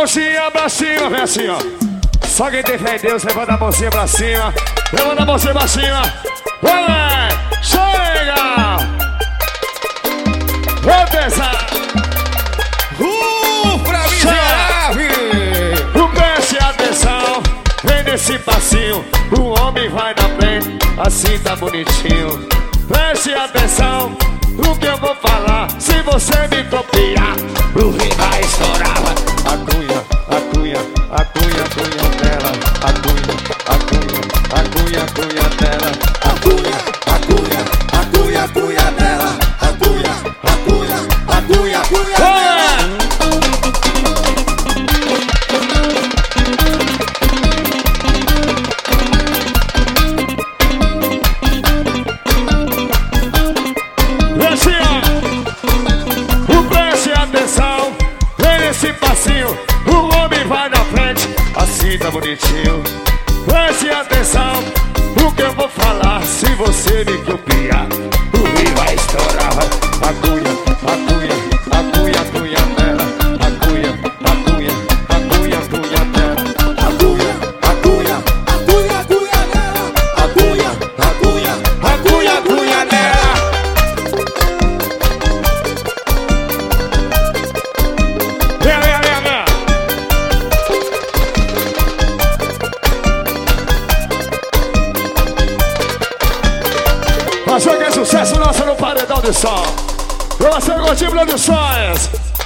mãozinha pra cima, vem assim, ó. Só quem tem fé em Deus, levanta a mãozinha pra cima. Levanta a mãozinha pra cima. Vai, chega! Vou pensar. Pra miserável! Preste atenção, vem nesse passinho. O homem vai na frente, assim tá bonitinho. Preste atenção, o que eu vou falar. Se você me copiar, o rei vai estourar. Agulha, agulha, agulha, agulha dela. Agulha, agulha, agulha, agulha dela. Agulha, agulha, agulha, agulha dela. Agulha, agulha, agulha, agulha dela. Preste atenção, vem nesse passinho. O homem vai na frente, assim tá bonitinho. Preste atenção, o que eu vou falar. Se você me copiar, o rei vai estourar. Agulha, agulha, agulha, agulha dela. Agulha, agulha, agulha, agulha dela. Agulha, agulha, agulha, agulha dela. Agulha, agulha, agulha, agulha dela. Vem, vem, vem, vem. Mas que é sucesso nosso no paredão de som. Eu sou o Gordinho Produções.